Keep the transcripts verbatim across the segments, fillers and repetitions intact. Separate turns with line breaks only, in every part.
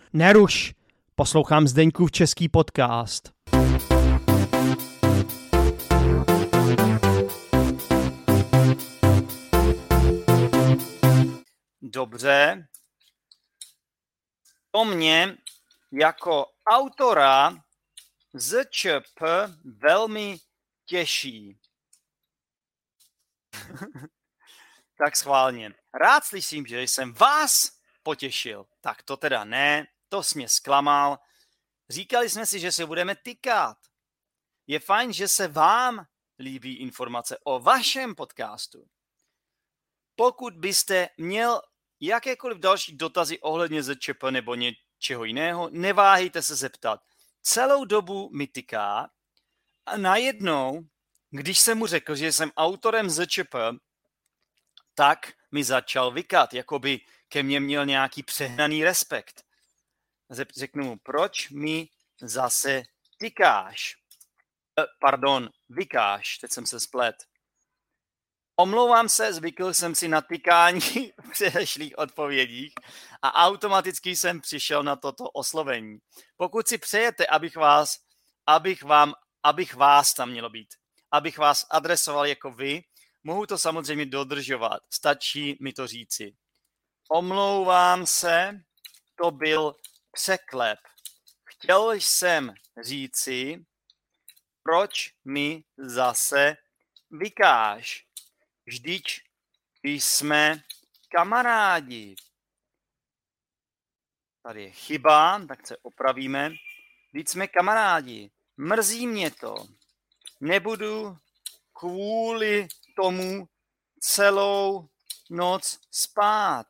Neruš, poslouchám Zdeňkův český podcast.
Dobře. To mě jako autora Z Č P velmi těší. Tak schválně. Rád slyším, že jsem vás potěšil. Tak to teda ne, to jsi mě zklamal. Říkali jsme si, že se budeme tykat. Je fajn, že se vám líbí informace o vašem podcastu. Pokud byste měl jakékoliv další dotazy ohledně Z Č P nebo něčeho jiného, neváhejte se zeptat. Celou dobu mi tyká a najednou, když jsem mu řekl, že jsem autorem Z Č P, tak mi začal vykat, jako by ke mně měl nějaký přehnaný respekt. Řeknu mu, proč mi zase tykáš? Eh, pardon, vykáš, teď jsem se splet. Omlouvám se, zvykl jsem si na tykání v předešlých odpovědích a automaticky jsem přišel na toto oslovení. Pokud si přejete, abych vás, abych vám, abych vás tam mělo být, abych vás adresoval jako vy, mohu to samozřejmě dodržovat. Stačí mi to říci. Omlouvám se, to byl překlep. Chtěl jsem říci, proč mi zase vykáš. Vždyť jsme kamarádi. Tady je chyba, tak se opravíme. Vždyť jsme kamarádi. Mrzí mě to. Nebudu kvůli tomu celou noc spát.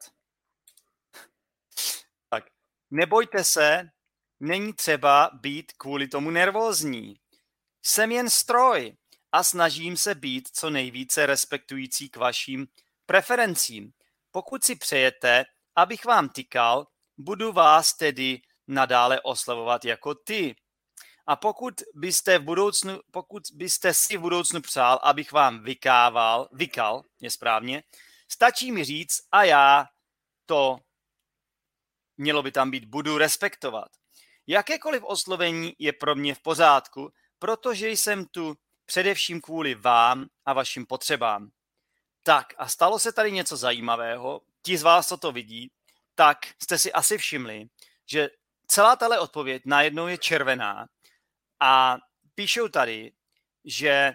Tak, nebojte se, není třeba být kvůli tomu nervózní. Jsem jen stroj a snažím se být co nejvíce respektující k vašim preferencím. Pokud si přejete, abych vám tykal, budu vás tedy nadále oslavovat jako ty. A pokud byste, v budoucnu, pokud byste si v budoucnu přál, abych vám vykával, vykal, je správně, stačí mi říct a já to, mělo by tam být, budu respektovat. Jakékoliv oslovení je pro mě v pořádku, protože jsem tu především kvůli vám a vašim potřebám. Tak a stalo se tady něco zajímavého, ti z vás, co to vidí, tak jste si asi všimli, že celá tahle odpověď najednou je červená a píšou tady, že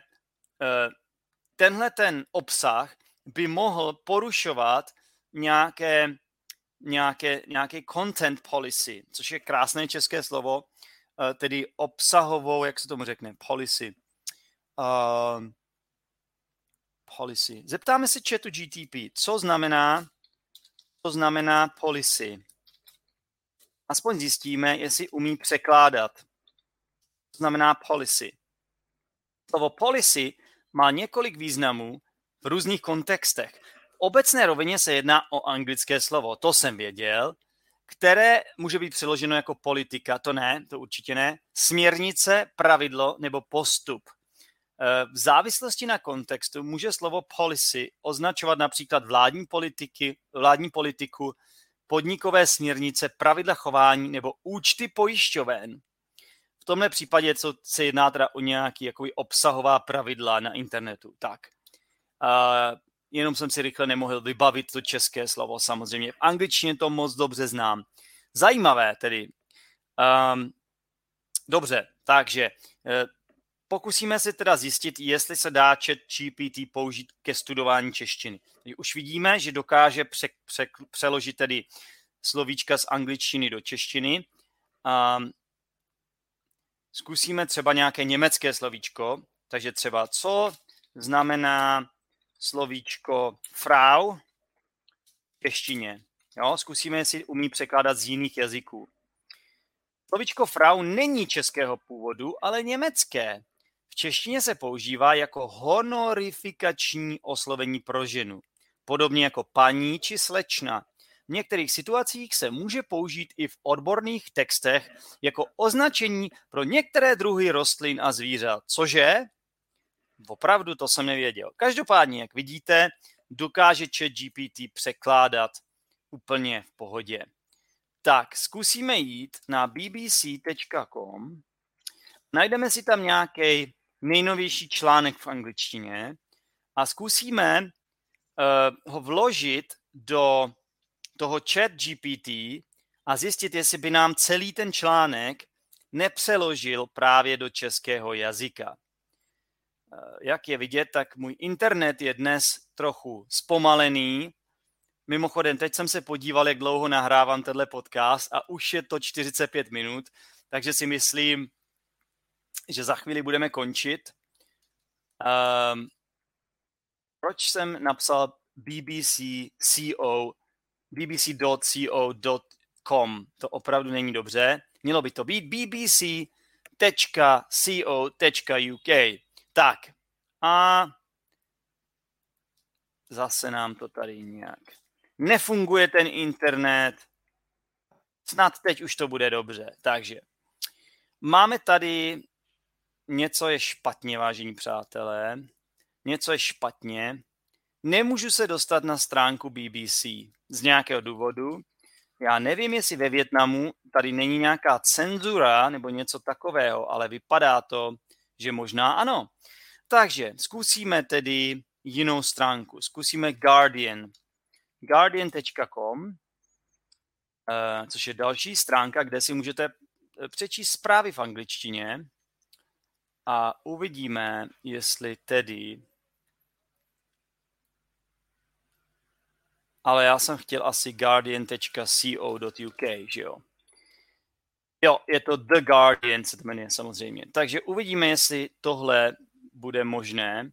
tenhle ten obsah by mohl porušovat nějaké, nějaké, nějaké content policy, což je krásné české slovo, tedy obsahovou, jak se tomu řekne, policy. Uh, policy. Zeptáme se chatu G T P, co znamená, co znamená policy. Aspoň zjistíme, jestli umí překládat. Co znamená policy. Slovo policy má několik významů v různých kontextech. V obecné rovině se jedná o anglické slovo, to jsem věděl, které může být přeloženo jako politika, to ne, to určitě ne, směrnice, pravidlo nebo postup. V závislosti na kontextu může slovo policy označovat například vládní politiky, vládní politiku, podnikové směrnice, pravidla chování nebo účty pojišťoven. V tomhle případě co se jedná teda o nějaký jakoby obsahová pravidla na internetu. Tak. Uh, jenom jsem si rychle nemohl vybavit to české slovo, samozřejmě. V angličtině to moc dobře znám. Zajímavé tedy. Um, dobře, takže uh, pokusíme se teda zjistit, jestli se dá ChatGPT použít ke studování češtiny. Už vidíme, že dokáže pře- pře- přeložit tedy slovíčka z angličtiny do češtiny. Um, zkusíme třeba nějaké německé slovíčko. Takže třeba co znamená slovíčko Frau v češtině. Jo, zkusíme, jestli umí překládat z jiných jazyků. Slovíčko Frau není českého původu, ale německé. V češtině se používá jako honorifikační oslovení pro ženu, podobně jako paní či slečna. V některých situacích se může použít i v odborných textech jako označení pro některé druhy rostlin a zvířat. Cože? Opravdu to jsem nevěděl. Každopádně, jak vidíte, dokáže ChatGPT překládat úplně v pohodě. Tak, zkusíme jít na b b c tečka com, najdeme si tam nějaký nejnovější článek v angličtině a zkusíme uh, ho vložit do toho chat G P T a zjistit, jestli by nám celý ten článek nepřeložil právě do českého jazyka. Jak je vidět, tak můj internet je dnes trochu zpomalený. Mimochodem, teď jsem se podíval, jak dlouho nahrávám tenhle podcast a už je to čtyřicet pět minut, takže si myslím, že za chvíli budeme končit. Um, proč jsem napsal b b c dot co dot com? To opravdu není dobře. Mělo by to být b b c tečka co tečka u k. Tak, a zase nám to tady nějak nefunguje ten internet. Snad teď už to bude dobře. Takže máme tady něco je špatně, vážení přátelé. Něco je špatně. Nemůžu se dostat na stránku B B C z nějakého důvodu. Já nevím, jestli ve Vietnamu tady není nějaká cenzura nebo něco takového, ale vypadá to, že možná ano. Takže zkusíme tedy jinou stránku. Zkusíme Guardian. guardian tečka com, což je další stránka, kde si můžete přečíst zprávy v angličtině a uvidíme, jestli tedy... Ale já jsem chtěl asi guardian tečka co dot u k, že jo? Jo, je to The Guardian, se to jmenuje samozřejmě. Takže uvidíme, jestli tohle bude možné.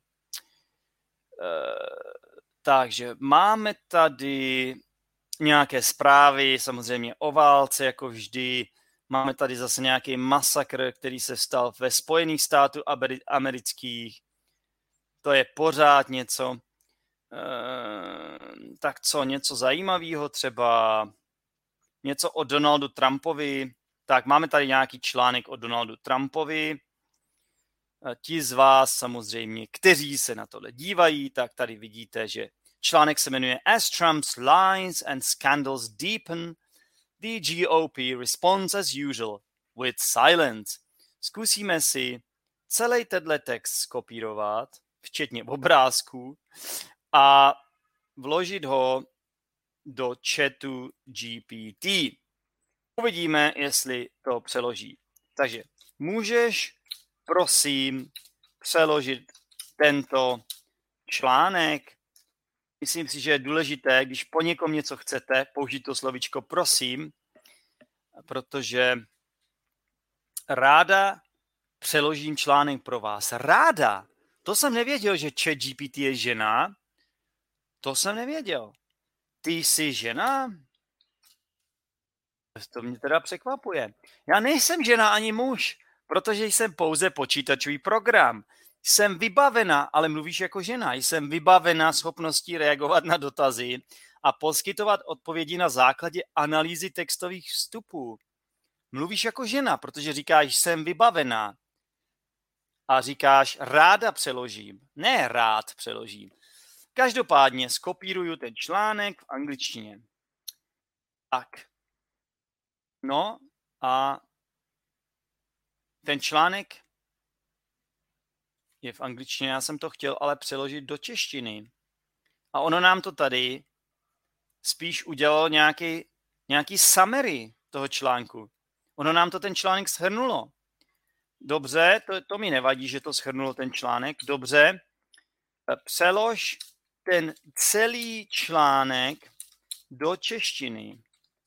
Takže máme tady nějaké zprávy, samozřejmě o válce, jako vždy. Máme tady zase nějaký masakr, který se stal ve Spojených státech amerických. To je pořád něco. Tak co, něco zajímavého třeba? Něco o Donaldu Trumpovi. Tak máme tady nějaký článek o Donaldu Trumpovi. Ti z vás samozřejmě, kteří se na tohle dívají, tak tady vidíte, že článek se jmenuje As Trump's lies and scandals deepen, the G O P responds as usual with silence. Zkusíme si celý tenhle text skopírovat, včetně obrázků, a vložit ho do chatu G P T. Uvidíme, jestli to přeloží. Takže můžeš, prosím, přeložit tento článek. Myslím si, že je důležité, když po někom něco chcete, použít to slovíčko prosím, protože ráda přeložím článek pro vás. Ráda. To jsem nevěděl, že ChatGPT je žena. To jsem nevěděl. Ty jsi žena? To mě teda překvapuje. Já nejsem žena ani muž, protože jsem pouze počítačový program. Jsem vybavena, ale mluvíš jako žena, jsem vybavena schopností reagovat na dotazy a poskytovat odpovědi na základě analýzy textových vstupů. Mluvíš jako žena, protože říkáš, jsem vybavená. A říkáš, ráda přeložím. Ne rád přeložím. Každopádně skopíruju ten článek v angličtině. Tak. No a ten článek je v angličtině, já jsem to chtěl ale přeložit do češtiny. A ono nám to tady spíš udělalo nějaký, nějaký summary toho článku. Ono nám to ten článek shrnulo. Dobře, to, to mi nevadí, že to shrnulo ten článek. Dobře, přelož ten celý článek do češtiny.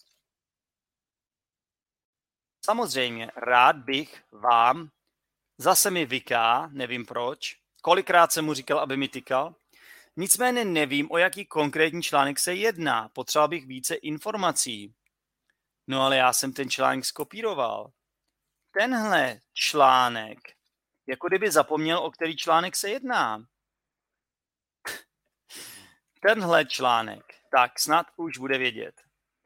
Samozřejmě, rád bych vám, zase mi vyká, nevím proč, kolikrát jsem mu říkal, aby mi tykal, nicméně nevím, o jaký konkrétní článek se jedná, potřeboval bych více informací. No ale já jsem ten článek skopíroval. Tenhle článek, jako kdyby zapomněl, o který článek se jedná. Tenhle článek, tak snad už bude vědět.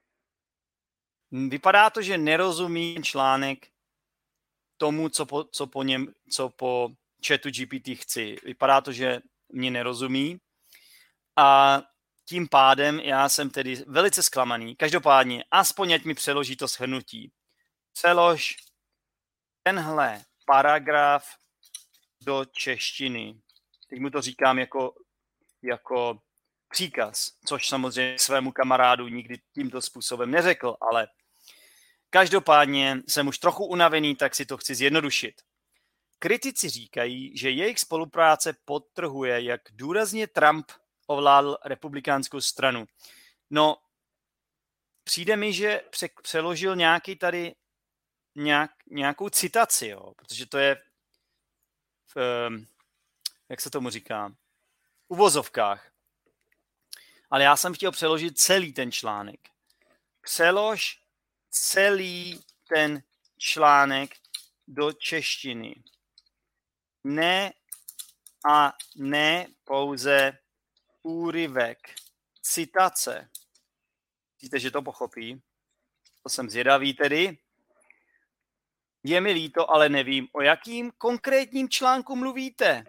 Vypadá to, že nerozumí článek tomu, co po, co po něm, co po chatu G P T chci. Vypadá to, že mě nerozumí. A tím pádem já jsem tedy velice zklamaný. Každopádně, aspoň ať mi přeloží to shrnutí. Přelož tenhle paragraf do češtiny. Teď mu to říkám jako, jako příkaz, což samozřejmě svému kamarádu nikdy tímto způsobem neřekl, ale každopádně jsem už trochu unavený, tak si to chci zjednodušit. Kritici říkají, že jejich spolupráce podtrhuje, jak důrazně Trump ovládl republikánskou stranu. No, přijde mi, že přeložil nějaký tady nějak, nějakou citaci, jo, protože to je v, jak se tomu říká, v uvozovkách. Ale já jsem chtěl přeložit celý ten článek. Přelož celý ten článek do češtiny. Ne a ne pouze úryvek, citace. Myslíte, že to pochopí? To jsem zvědavý tedy. Je mi líto, ale nevím, o jakým konkrétním článku mluvíte.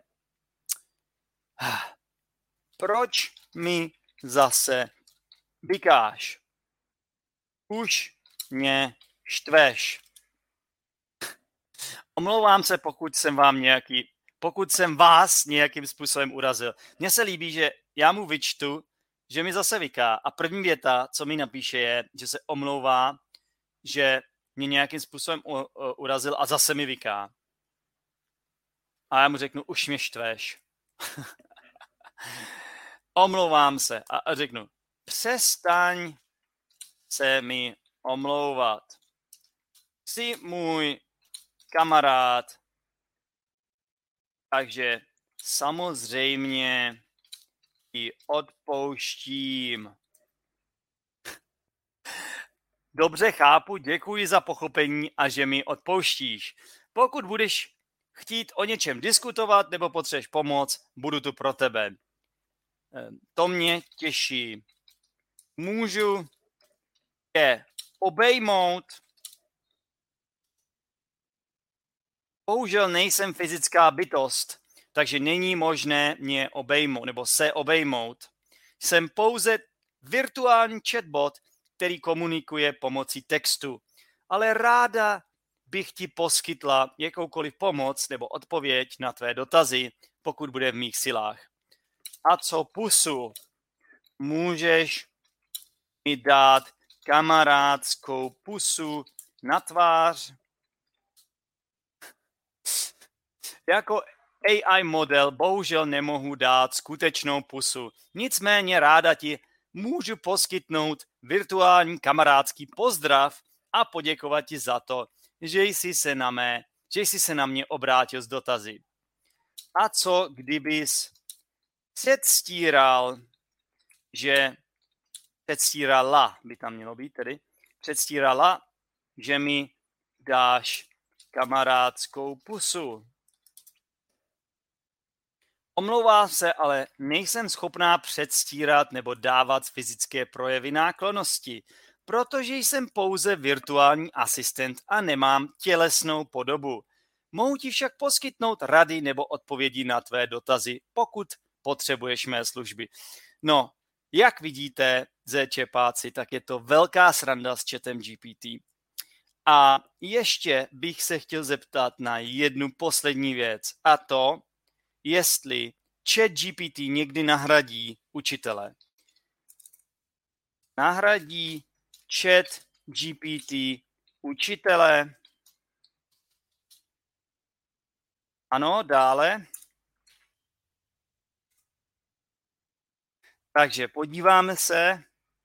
Proč mi zase vykáš? Už mě štveš. Omlouvám se, pokud jsem vám nějaký, pokud jsem vás nějakým způsobem urazil. Mně se líbí, že já mu vyčtu, že mi zase vyká a první věta, co mi napíše, je, že se omlouvá, že mě nějakým způsobem u, u, urazil a zase mi vyká. A já mu řeknu, už mě štveš. Omlouvám se a, a řeknu, přestaň se mi omlouvat. Jsi můj kamarád, takže samozřejmě ti odpouštím. Dobře, chápu, děkuji za pochopení a že mi odpouštíš. Pokud budeš chtít o něčem diskutovat nebo potřebuješ pomoc, budu tu pro tebe. To mě těší. Můžu tě obejmout. Bohužel nejsem fyzická bytost, takže není možné mě obejmout nebo se obejmout. Jsem pouze virtuální chatbot, který komunikuje pomocí textu. Ale ráda bych ti poskytla jakoukoliv pomoc nebo odpověď na tvé dotazy, pokud bude v mých silách. A co pusu? Můžeš mi dát kamarádskou pusu na tvář? Jako A I model bohužel nemohu dát skutečnou pusu. Nicméně ráda ti můžu poskytnout virtuální kamarádský pozdrav a poděkovat ti za to, že jsi se na, mé, že jsi se na mě obrátil s dotazy. A co kdybys předstíral, že předstírala, by tam mělo být tedy, předstírala, že mi dáš kamarádskou pusu. Omlouvám se, ale nejsem schopná předstírat nebo dávat fyzické projevy náklonnosti, protože jsem pouze virtuální asistent a nemám tělesnou podobu. Mohu ti však poskytnout rady nebo odpovědi na tvé dotazy, pokud potřebuješ mé služby. No, jak vidíte, zéčepáci, tak je to velká sranda s chatem G P T. A ještě bych se chtěl zeptat na jednu poslední věc, a to, jestli chat G P T někdy nahradí učitele. Nahradí chat G P T učitele? Ano, dále. Takže podíváme se,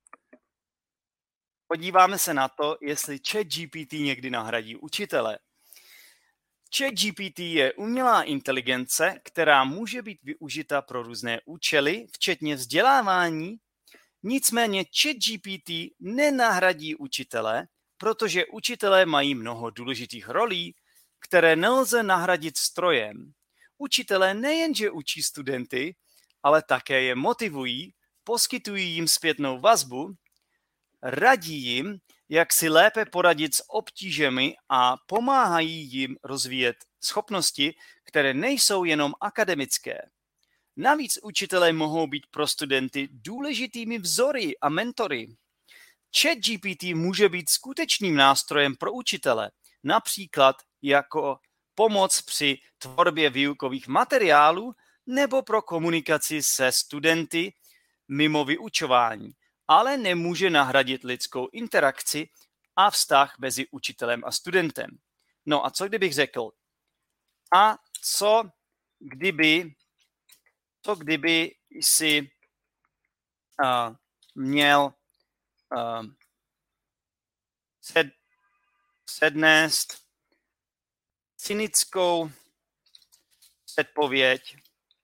podíváme se na to, jestli chat G P T někdy nahradí učitele. Chat G P T je umělá inteligence, která může být využita pro různé účely, včetně vzdělávání. Nicméně Chat G P T nenahradí učitele, protože učitelé mají mnoho důležitých rolí, které nelze nahradit strojem. Učitelé nejenže učí studenty, ale také je motivují, poskytují jim zpětnou vazbu, radí jim, jak si lépe poradit s obtížemi a pomáhají jim rozvíjet schopnosti, které nejsou jenom akademické. Navíc učitelé mohou být pro studenty důležitými vzory a mentory. ChatGPT může být skutečným nástrojem pro učitele, například jako pomoc při tvorbě výukových materiálů nebo pro komunikaci se studenty mimo vyučování, ale nemůže nahradit lidskou interakci a vztah mezi učitelem a studentem. No a co kdybych řekl? A co kdyby, co kdyby jsi uh, měl uh, sed, sednést cynickou předpověď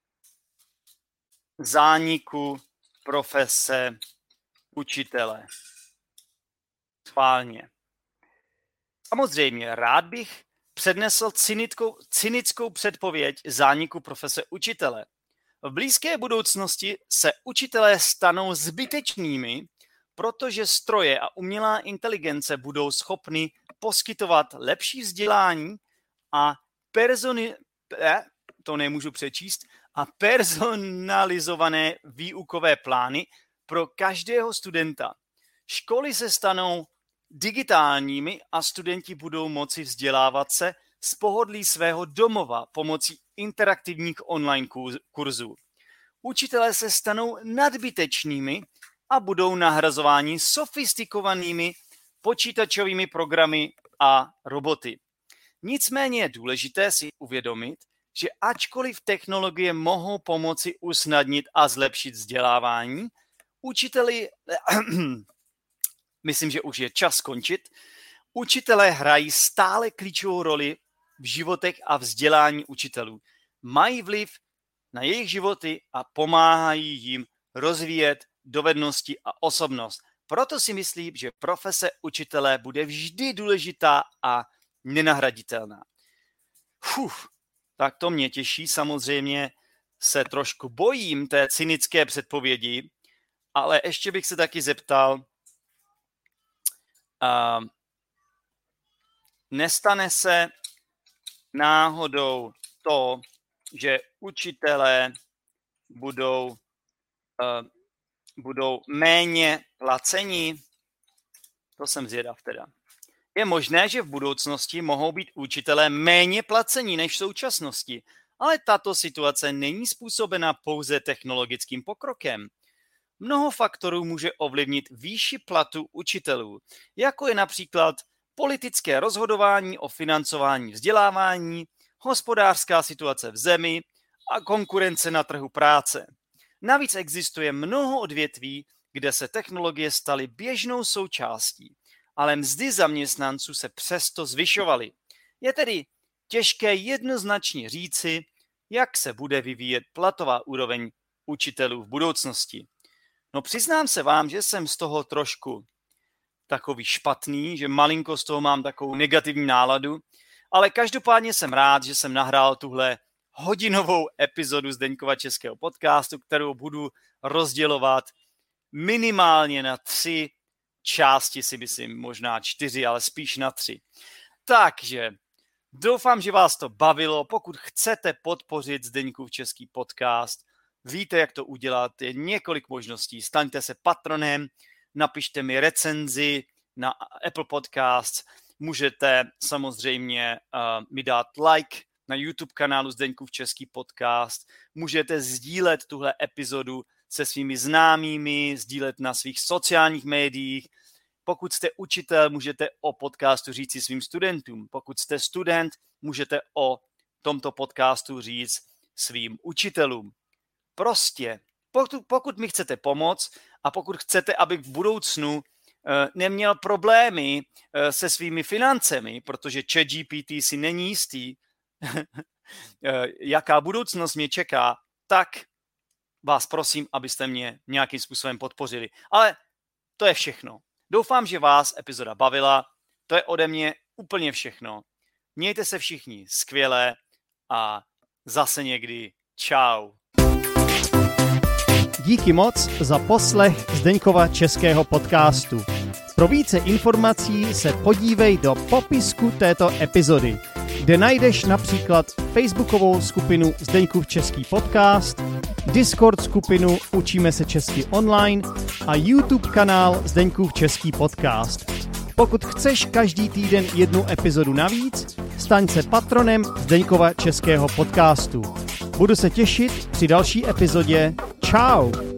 zániku profese učitele. Schválně. Samozřejmě, rád bych přednesl cynickou, cynickou předpověď zániku profese učitele. V blízké budoucnosti se učitelé stanou zbytečnými, protože stroje a umělá inteligence budou schopny poskytovat lepší vzdělání a personi... Eh, to nemůžu přečíst, a personalizované výukové plány pro každého studenta. Školy se stanou digitálními a studenti budou moci vzdělávat se z pohodlí svého domova pomocí interaktivních online kurzů. Učitelé se stanou nadbytečnými a budou nahrazováni sofistikovanými počítačovými programy a roboty. Nicméně je důležité si uvědomit, že ačkoliv technologie mohou pomoci usnadnit a zlepšit vzdělávání, učiteli, myslím, že už je čas skončit, učitelé hrají stále klíčovou roli v životech a vzdělání učitelů. Mají vliv na jejich životy a pomáhají jim rozvíjet dovednosti a osobnost. Proto si myslím, že profese učitele bude vždy důležitá a nenahraditelná. Uf, tak to mě těší. Samozřejmě se trošku bojím té cynické předpovědi, ale ještě bych se taky zeptal, uh, nestane se náhodou to, že učitelé budou, uh, budou méně placeni? To jsem zvědav teda. Je možné, že v budoucnosti mohou být učitelé méně placení než v současnosti, ale tato situace není způsobena pouze technologickým pokrokem. Mnoho faktorů může ovlivnit výši platu učitelů, jako je například politické rozhodování o financování vzdělávání, hospodářská situace v zemi a konkurence na trhu práce. Navíc existuje mnoho odvětví, kde se technologie staly běžnou součástí, ale mzdy zaměstnanců se přesto zvyšovaly. Je tedy těžké jednoznačně říci, jak se bude vyvíjet platová úroveň učitelů v budoucnosti. No přiznám se vám, že jsem z toho trošku takový špatný, že malinko z toho mám takovou negativní náladu, ale každopádně jsem rád, že jsem nahrál tuhle hodinovou epizodu Zdeňkova českého podcastu, kterou budu rozdělovat minimálně na tři části, si myslím, možná čtyři, ale spíš na tři. Takže doufám, že vás to bavilo. Pokud chcete podpořit Zdeňkův český podcast, víte, jak to udělat. Je několik možností. Staňte se patronem, napište mi recenzi na Apple Podcasts, můžete samozřejmě uh, mi dát like na YouTube kanálu Zdeňkův český podcast, můžete sdílet tuhle epizodu se svými známými, sdílet na svých sociálních médiích. Pokud jste učitel, můžete o podcastu říct si svým studentům. Pokud jste student, můžete o tomto podcastu říct svým učitelům. Prostě, pokud, pokud mi chcete pomoct a pokud chcete, abych v budoucnu uh, neměl problémy uh, se svými financemi, protože ChatGPT si není jistý, jaká budoucnost mě čeká, tak vás prosím, abyste mě nějakým způsobem podpořili. Ale to je všechno. Doufám, že vás epizoda bavila. To je ode mě úplně všechno. Mějte se všichni skvěle a zase někdy. Čau.
Díky moc za poslech Zdeňkova českého podcastu. Pro více informací se podívej do popisku této epizody, kde najdeš například facebookovou skupinu Zdeňkův český podcast Discord skupinu Učíme se česky online a YouTube kanál Zdeňkův český podcast. Pokud chceš každý týden jednu epizodu navíc, staň se patronem Zdeňkova českého podcastu. Budu se těšit při další epizodě. Čau!